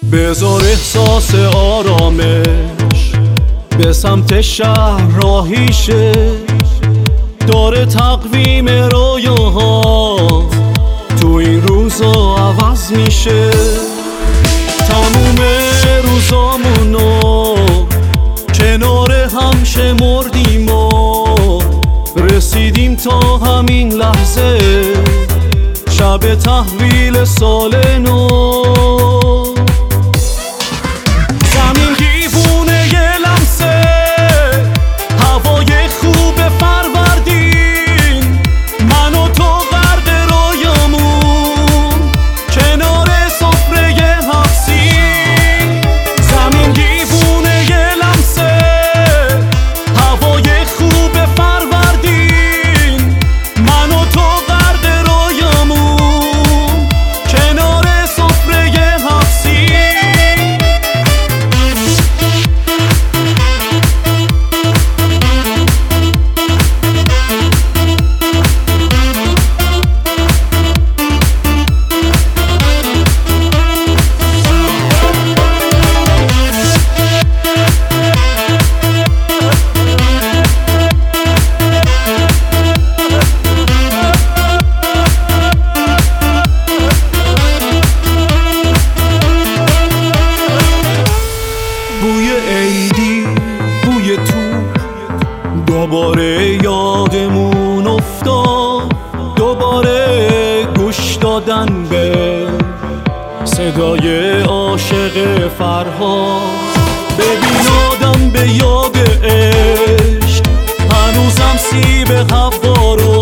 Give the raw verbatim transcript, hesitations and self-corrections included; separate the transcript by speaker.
Speaker 1: بذار احساس آرامش به سمت شهر راهی شه، داره تقویم رویاها تو این روزا عوض میشه. تموم روزامونو کنار هم شمردیم و رسیدیم تا همین لحظه، شب تحویل سال نو. زمین دیوونه یه لمسه، هوای خوب فروردین، من و تو غرق رویامون کنار سفره هفسین. زمین دیوونه یه لمسه، هوای خوب فروردین، من و تو غرق رویامون کنار سفره هفسین. بوی عیدی، بوی تو، دوباره یادمون افتاد، دوباره گوش دادن به صدای عاشق فرهاد. ببین آدم به یاد عشق هنوزم سیب حوا رو